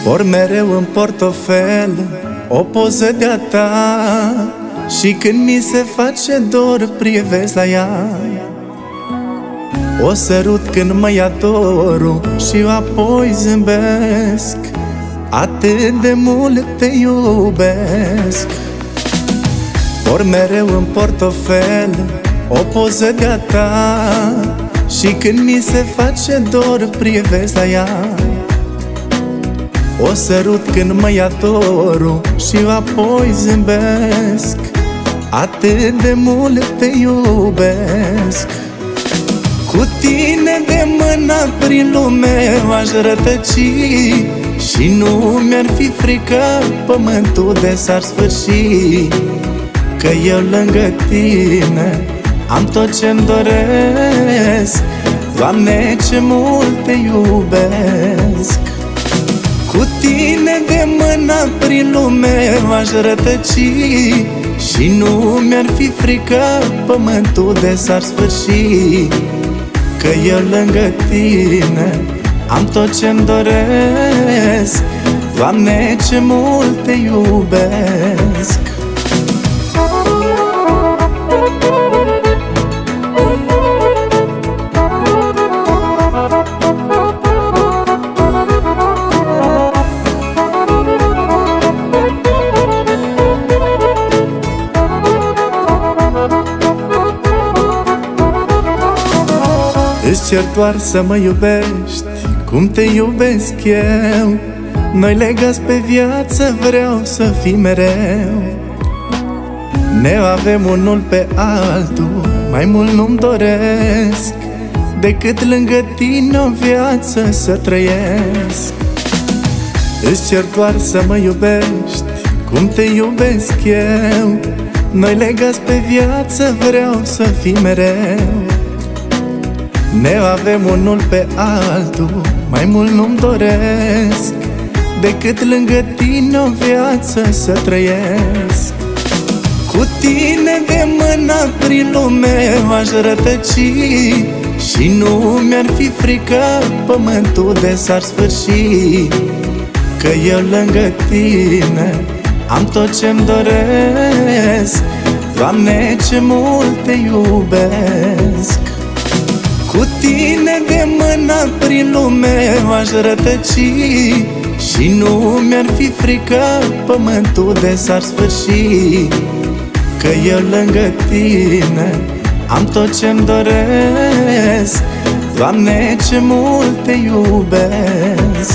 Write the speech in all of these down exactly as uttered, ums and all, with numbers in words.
Por mereu în portofel o poză de-a ta, și când mi se face dor privesc la ea. O sărut când mă ia dorul și apoi zâmbesc, atât de mult te iubesc. Por mereu în portofel o poză de-a ta, și când mi se face dor privesc la ea. O sărut când mă ia dorul și apoi zâmbesc, atât de mult te iubesc. Cu tine de mână prin lume aș rătăci, și nu mi-ar fi frică pământul de s-ar sfârși, că eu lângă tine am tot ce-mi doresc. Doamne, ce mult te iubesc. Cu tine de mână prin lume aș rătăci, și nu mi-ar fi frică pământul de s-ar sfârși, că eu lângă tine am tot ce-mi doresc. Doamne, ce mult te iubesc. Îți cer doar să mă iubești cum te iubesc eu. Noi legați pe viață, vreau să fii mereu. Ne avem unul pe altul, mai mult nu-mi doresc decât lângă tine o viață să trăiesc. Îți cer doar să mă iubești cum te iubesc eu. Noi legați pe viață, vreau să fii mereu. Ne avem unul pe altul, mai mult nu-mi doresc decât lângă tine o viață să trăiesc. Cu tine de mână prin lume aș rătăci, și nu mi-ar fi frică pământul de s-ar sfârși, că eu lângă tine am tot ce-mi doresc. Doamne, ce mult te iubesc. Cu tine de mână prin lume aș rătăci, și nu mi-ar fi frică pământul de s-ar sfârși, că eu lângă tine am tot ce-mi doresc. Doamne, ce mult te iubesc.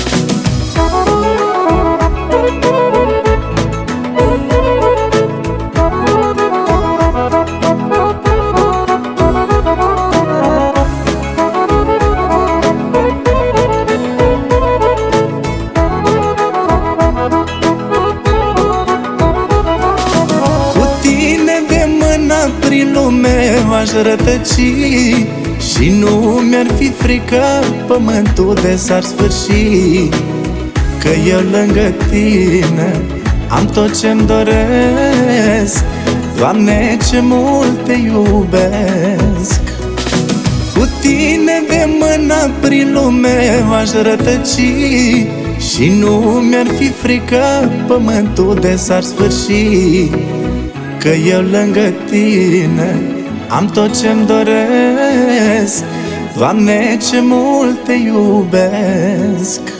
Prin lume aș rătăci, și nu mi-ar fi frică pământul de s-ar sfârși, că eu lângă tine am tot ce-mi doresc. Doamne, ce mult te iubesc. Cu tine de mână prin lume aș rătăci, și nu mi-ar fi frică pământul de s-ar sfârși, că eu lângă tine am tot ce-mi doresc. Doamne, ce mult te iubesc.